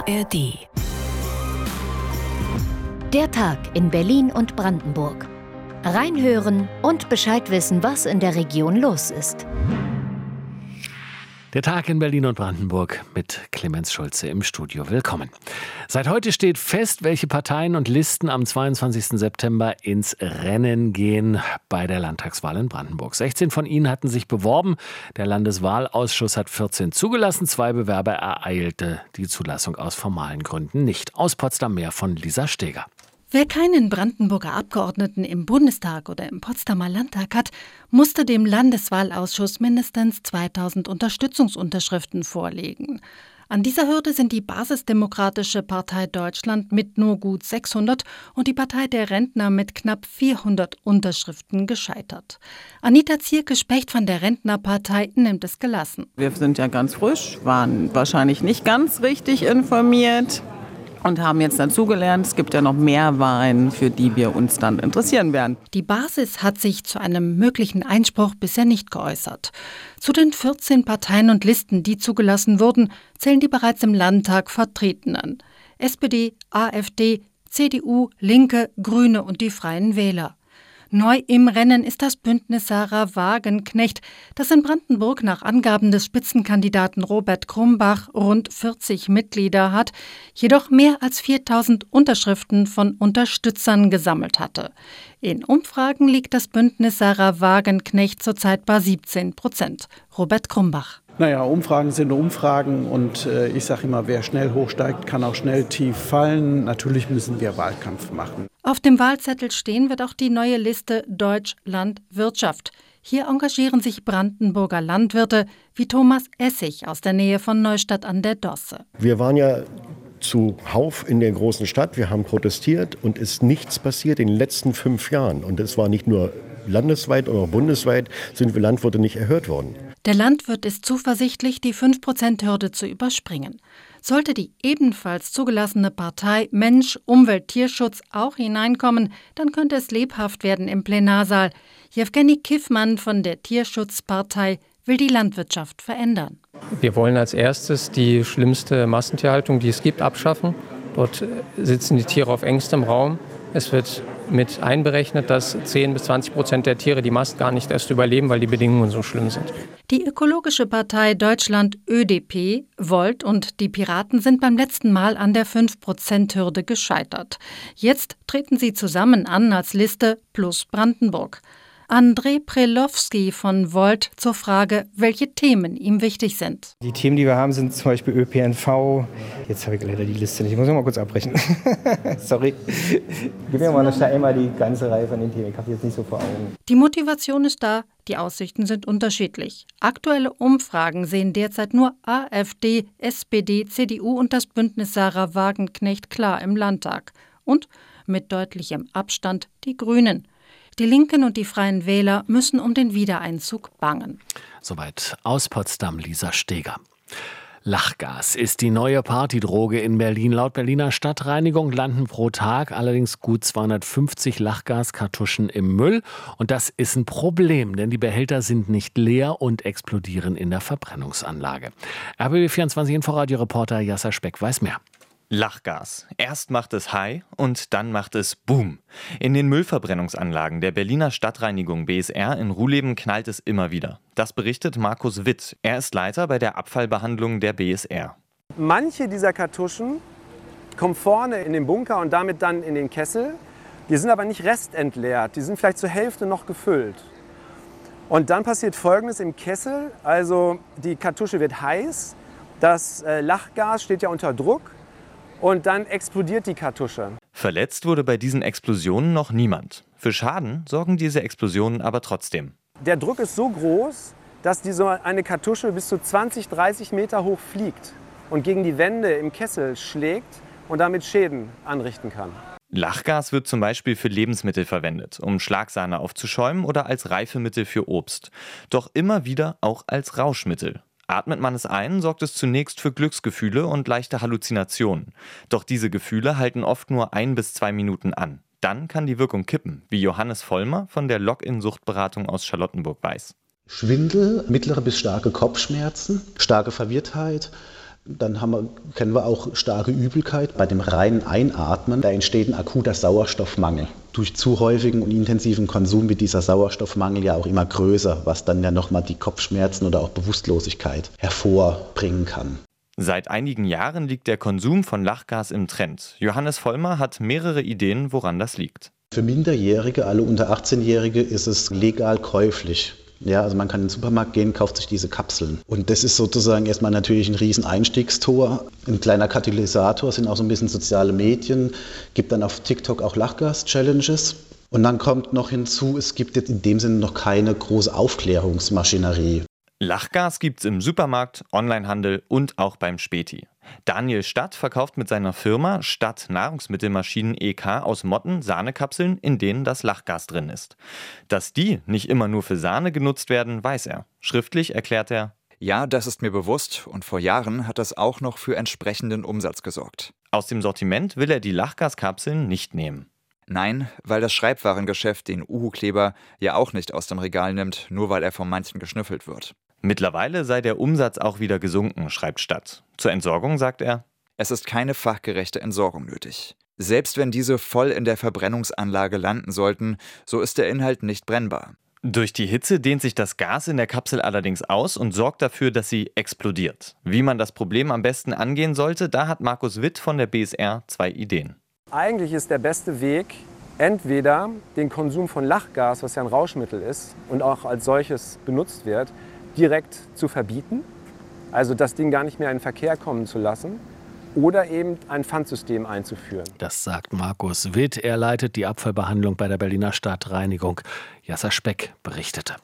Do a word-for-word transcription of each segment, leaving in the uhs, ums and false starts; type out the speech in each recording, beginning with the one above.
A R D. Der Tag in Berlin und Brandenburg. Reinhören und Bescheid wissen, was in der Region los ist. Der Tag in Berlin und Brandenburg mit Clemens Schulze im Studio. Willkommen. Seit heute steht fest, welche Parteien und Listen am zweiundzwanzigsten September ins Rennen gehen bei der Landtagswahl in Brandenburg. sechzehn von ihnen hatten sich beworben. Der Landeswahlausschuss hat vierzehn zugelassen. Zwei Bewerber ereilte die Zulassung aus formalen Gründen nicht. Aus Potsdam mehr von Lisa Steger. Wer keinen Brandenburger Abgeordneten im Bundestag oder im Potsdamer Landtag hat, musste dem Landeswahlausschuss mindestens zweitausend Unterstützungsunterschriften vorlegen. An dieser Hürde sind die Basisdemokratische Partei Deutschland mit nur gut sechshundert und die Partei der Rentner mit knapp vierhundert Unterschriften gescheitert. Anita Zierke-Specht von der Rentnerpartei nimmt es gelassen. Wir sind ja ganz frisch, waren wahrscheinlich nicht ganz richtig informiert und haben jetzt dazugelernt, es gibt ja noch mehr Wahlen, für die wir uns dann interessieren werden. Die Basis hat sich zu einem möglichen Einspruch bisher nicht geäußert. Zu den vierzehn Parteien und Listen, die zugelassen wurden, zählen die bereits im Landtag Vertretenen. S P D, AfD, C D U, Linke, Grüne und die Freien Wähler. Neu im Rennen ist das Bündnis Sarah Wagenknecht, das in Brandenburg nach Angaben des Spitzenkandidaten Robert Krumbach rund vierzig Mitglieder hat, jedoch mehr als viertausend Unterschriften von Unterstützern gesammelt hatte. In Umfragen liegt das Bündnis Sarah Wagenknecht zurzeit bei siebzehn Prozent. Robert Krumbach. Naja, Umfragen sind Umfragen und äh, ich sage immer, wer schnell hochsteigt, kann auch schnell tief fallen. Natürlich müssen wir Wahlkampf machen. Auf dem Wahlzettel stehen wird auch die neue Liste Deutsch Land Wirtschaft. Hier engagieren sich Brandenburger Landwirte wie Thomas Essig aus der Nähe von Neustadt an der Dosse. Wir waren ja zuhauf in der großen Stadt, wir haben protestiert und ist nichts passiert in den letzten fünf Jahren. Und es war nicht nur landesweit, sondern auch bundesweit sind wir Landwirte nicht erhört worden. Der Landwirt ist zuversichtlich, die fünf Prozent Hürde zu überspringen. Sollte die ebenfalls zugelassene Partei Mensch, Umwelt, Tierschutz auch hineinkommen, dann könnte es lebhaft werden im Plenarsaal. Jewgeni Kiffmann von der Tierschutzpartei will die Landwirtschaft verändern. Wir wollen als erstes die schlimmste Massentierhaltung, die es gibt, abschaffen. Dort sitzen die Tiere auf engstem Raum. Es wird mit einberechnet, dass zehn bis zwanzig Prozent der Tiere die Mast gar nicht erst überleben, weil die Bedingungen so schlimm sind. Die ökologische Partei Deutschland Ö D P, Volt und die Piraten sind beim letzten Mal an der fünf Prozent Hürde gescheitert. Jetzt treten sie zusammen an als Liste plus Brandenburg. Andrei Prelowski von Volt zur Frage, welche Themen ihm wichtig sind. Die Themen, die wir haben, sind zum Beispiel Ö P N V. Jetzt habe ich leider die Liste nicht. Ich muss mal kurz abbrechen. Sorry. Gib mir mal schnell einmal die ganze Reihe von den Themen. Ich habe jetzt nicht so vor Augen. Die Motivation ist da, die Aussichten sind unterschiedlich. Aktuelle Umfragen sehen derzeit nur AfD, S P D, C D U und das Bündnis Sarah Wagenknecht klar im Landtag. Und mit deutlichem Abstand die Grünen. Die Linken und die Freien Wähler müssen um den Wiedereinzug bangen. Soweit aus Potsdam Lisa Steger. Lachgas ist die neue Partydroge in Berlin. Laut Berliner Stadtreinigung landen pro Tag allerdings gut zweihundertfünfzig Lachgaskartuschen im Müll. Und das ist ein Problem, denn die Behälter sind nicht leer und explodieren in der Verbrennungsanlage. R B B vierundzwanzig Inforadio-Reporter Jasser Speck weiß mehr. Lachgas. Erst macht es Hi und dann macht es Boom. In den Müllverbrennungsanlagen der Berliner Stadtreinigung B S R in Ruhleben knallt es immer wieder. Das berichtet Markus Witt. Er ist Leiter bei der Abfallbehandlung der B S R. Manche dieser Kartuschen kommen vorne in den Bunker und damit dann in den Kessel. Die sind aber nicht restentleert, die sind vielleicht zur Hälfte noch gefüllt. Und dann passiert Folgendes im Kessel, also die Kartusche wird heiß, das Lachgas steht ja unter Druck. Und dann explodiert die Kartusche. Verletzt wurde bei diesen Explosionen noch niemand. Für Schaden sorgen diese Explosionen aber trotzdem. Der Druck ist so groß, dass diese eine Kartusche bis zu zwanzig, dreißig Meter hoch fliegt und gegen die Wände im Kessel schlägt und damit Schäden anrichten kann. Lachgas wird zum Beispiel für Lebensmittel verwendet, um Schlagsahne aufzuschäumen oder als Reifemittel für Obst. Doch immer wieder auch als Rauschmittel. Atmet man es ein, sorgt es zunächst für Glücksgefühle und leichte Halluzinationen. Doch diese Gefühle halten oft nur ein bis zwei Minuten an. Dann kann die Wirkung kippen, wie Johannes Vollmer von der Lock-in-Suchtberatung aus Charlottenburg weiß. Schwindel, mittlere bis starke Kopfschmerzen, starke Verwirrtheit, Dann haben wir, kennen wir auch starke Übelkeit. Bei dem reinen Einatmen, da entsteht ein akuter Sauerstoffmangel. Durch zu häufigen und intensiven Konsum wird dieser Sauerstoffmangel ja auch immer größer, was dann ja nochmal die Kopfschmerzen oder auch Bewusstlosigkeit hervorbringen kann. Seit einigen Jahren liegt der Konsum von Lachgas im Trend. Johannes Vollmer hat mehrere Ideen, woran das liegt. Für Minderjährige, alle unter achtzehnjährige, ist es legal käuflich. Ja, also man kann in den Supermarkt gehen, kauft sich diese Kapseln. Und das ist sozusagen erstmal natürlich ein riesen Einstiegstor. Ein kleiner Katalysator sind auch so ein bisschen soziale Medien. Gibt dann auf TikTok auch Lachgas-Challenges. Und dann kommt noch hinzu, es gibt jetzt in dem Sinne noch keine große Aufklärungsmaschinerie. Lachgas gibt's im Supermarkt, Onlinehandel und auch beim Späti. Daniel Stadt verkauft mit seiner Firma Stadt Nahrungsmittelmaschinen E K aus Motten Sahnekapseln, in denen das Lachgas drin ist. Dass die nicht immer nur für Sahne genutzt werden, weiß er. Schriftlich erklärt er: Ja, das ist mir bewusst und vor Jahren hat das auch noch für entsprechenden Umsatz gesorgt. Aus dem Sortiment will er die Lachgaskapseln nicht nehmen. Nein, weil das Schreibwarengeschäft den Uhu-Kleber ja auch nicht aus dem Regal nimmt, nur weil er von manchen geschnüffelt wird. Mittlerweile sei der Umsatz auch wieder gesunken, schreibt Stadt. Zur Entsorgung sagt er: Es ist keine fachgerechte Entsorgung nötig. Selbst wenn diese voll in der Verbrennungsanlage landen sollten, so ist der Inhalt nicht brennbar. Durch die Hitze dehnt sich das Gas in der Kapsel allerdings aus und sorgt dafür, dass sie explodiert. Wie man das Problem am besten angehen sollte, da hat Markus Witt von der B S R zwei Ideen. Eigentlich ist der beste Weg, entweder den Konsum von Lachgas, was ja ein Rauschmittel ist und auch als solches benutzt wird, direkt zu verbieten, also das Ding gar nicht mehr in den Verkehr kommen zu lassen, oder eben ein Pfandsystem einzuführen. Das sagt Markus Witt. Er leitet die Abfallbehandlung bei der Berliner Stadtreinigung. Jasser Speck berichtete.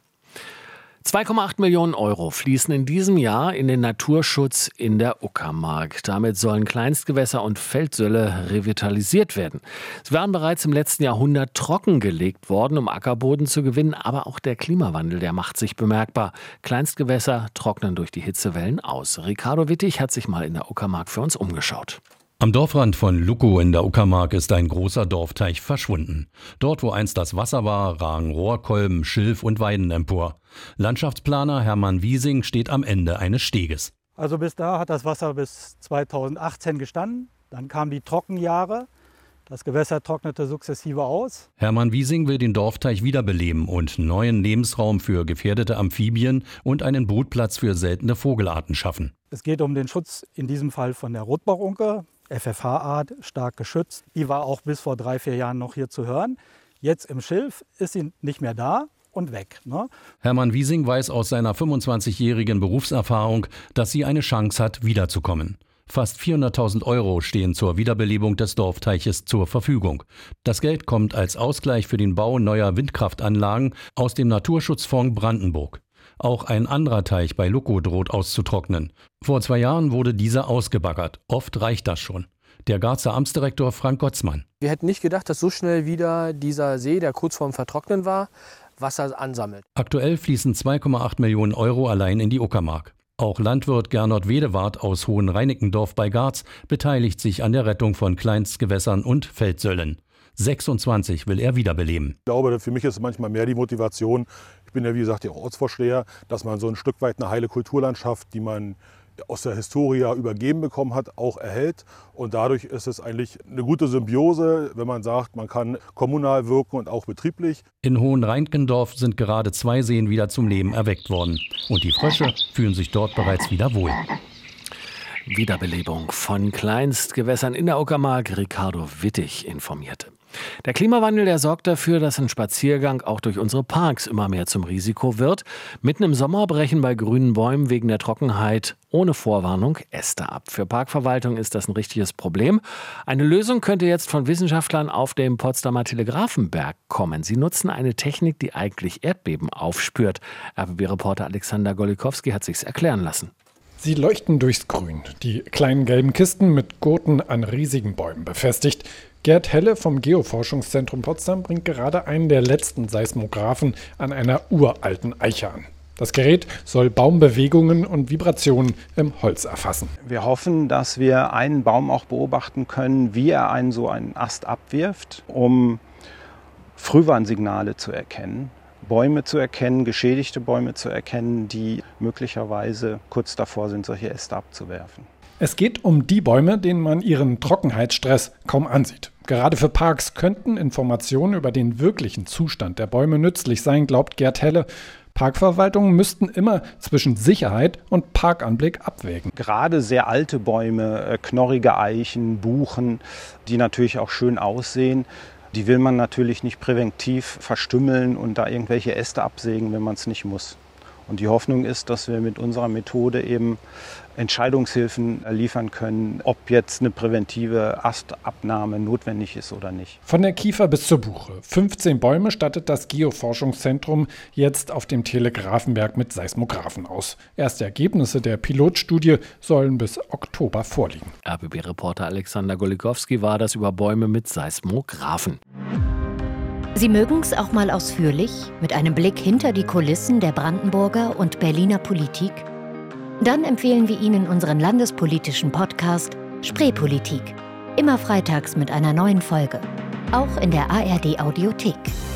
zwei Komma acht Millionen Euro fließen in diesem Jahr in den Naturschutz in der Uckermark. Damit sollen Kleinstgewässer und Feldsölle revitalisiert werden. Sie waren bereits im letzten Jahrhundert trockengelegt worden, um Ackerboden zu gewinnen. Aber auch der Klimawandel, der macht sich bemerkbar. Kleinstgewässer trocknen durch die Hitzewellen aus. Ricardo Wittig hat sich mal in der Uckermark für uns umgeschaut. Am Dorfrand von Luckow in der Uckermark ist ein großer Dorfteich verschwunden. Dort, wo einst das Wasser war, ragen Rohrkolben, Schilf und Weiden empor. Landschaftsplaner Hermann Wiesing steht am Ende eines Steges. Also bis da hat das Wasser bis zweitausendachtzehn gestanden. Dann kamen die Trockenjahre. Das Gewässer trocknete sukzessive aus. Hermann Wiesing will den Dorfteich wiederbeleben und neuen Lebensraum für gefährdete Amphibien und einen Brutplatz für seltene Vogelarten schaffen. Es geht um den Schutz in diesem Fall von der Rotbauchunke. F F H-Art, stark geschützt. Die war auch bis vor drei, vier Jahren noch hier zu hören. Jetzt im Schilf ist sie nicht mehr da und weg. Ne? Hermann Wiesing weiß aus seiner fünfundzwanzigjährigen Berufserfahrung, dass sie eine Chance hat, wiederzukommen. Fast vierhunderttausend Euro stehen zur Wiederbelebung des Dorfteiches zur Verfügung. Das Geld kommt als Ausgleich für den Bau neuer Windkraftanlagen aus dem Naturschutzfonds Brandenburg. Auch ein anderer Teich bei Luckow droht auszutrocknen. Vor zwei Jahren wurde dieser ausgebaggert. Oft reicht das schon. Der Garzer Amtsdirektor Frank Gotzmann. Wir hätten nicht gedacht, dass so schnell wieder dieser See, der kurz vorm Vertrocknen war, Wasser ansammelt. Aktuell fließen zwei Komma acht Millionen Euro allein in die Uckermark. Auch Landwirt Gernot Wedewart aus Hohenreinickendorf bei Garz beteiligt sich an der Rettung von Kleinstgewässern und Feldsöllen. sechsundzwanzig will er wiederbeleben. Ich glaube, für mich ist manchmal mehr die Motivation, ich bin ja wie gesagt der Ortsvorsteher, dass man so ein Stück weit eine heile Kulturlandschaft, die man aus der Historie übergeben bekommen hat, auch erhält. Und dadurch ist es eigentlich eine gute Symbiose, wenn man sagt, man kann kommunal wirken und auch betrieblich. In Hohenreinickendorf sind gerade zwei Seen wieder zum Leben erweckt worden. Und die Frösche fühlen sich dort bereits wieder wohl. Wiederbelebung von Kleinstgewässern in der Uckermark. Ricardo Wittig informierte. Der Klimawandel, der sorgt dafür, dass ein Spaziergang auch durch unsere Parks immer mehr zum Risiko wird. Mitten im Sommer brechen bei grünen Bäumen wegen der Trockenheit ohne Vorwarnung Äste ab. Für Parkverwaltung ist das ein richtiges Problem. Eine Lösung könnte jetzt von Wissenschaftlern auf dem Potsdamer Telegrafenberg kommen. Sie nutzen eine Technik, die eigentlich Erdbeben aufspürt. R B B-Reporter Alexander Golikowski hat sich's erklären lassen. Sie leuchten durchs Grün, die kleinen gelben Kisten mit Gurten an riesigen Bäumen befestigt. Gerd Helle vom Geoforschungszentrum Potsdam bringt gerade einen der letzten Seismographen an einer uralten Eiche an. Das Gerät soll Baumbewegungen und Vibrationen im Holz erfassen. Wir hoffen, dass wir einen Baum auch beobachten können, wie er einen so einen Ast abwirft, um Frühwarnsignale zu erkennen. Bäume zu erkennen, geschädigte Bäume zu erkennen, die möglicherweise kurz davor sind, solche Äste abzuwerfen. Es geht um die Bäume, denen man ihren Trockenheitsstress kaum ansieht. Gerade für Parks könnten Informationen über den wirklichen Zustand der Bäume nützlich sein, glaubt Gerd Helle. Parkverwaltungen müssten immer zwischen Sicherheit und Parkanblick abwägen. Gerade sehr alte Bäume, knorrige Eichen, Buchen, die natürlich auch schön aussehen, die will man natürlich nicht präventiv verstümmeln und da irgendwelche Äste absägen, wenn man es nicht muss. Und die Hoffnung ist, dass wir mit unserer Methode eben Entscheidungshilfen liefern können, ob jetzt eine präventive Astabnahme notwendig ist oder nicht. Von der Kiefer bis zur Buche. fünfzehn Bäume stattet das Geoforschungszentrum jetzt auf dem Telegrafenberg mit Seismographen aus. Erste Ergebnisse der Pilotstudie sollen bis Oktober vorliegen. R B B-Reporter Alexander Golikowski war das über Bäume mit Seismographen. Sie mögen es auch mal ausführlich, mit einem Blick hinter die Kulissen der Brandenburger und Berliner Politik? Dann empfehlen wir Ihnen unseren landespolitischen Podcast Spreepolitik. Immer freitags mit einer neuen Folge. Auch in der A R D-Audiothek.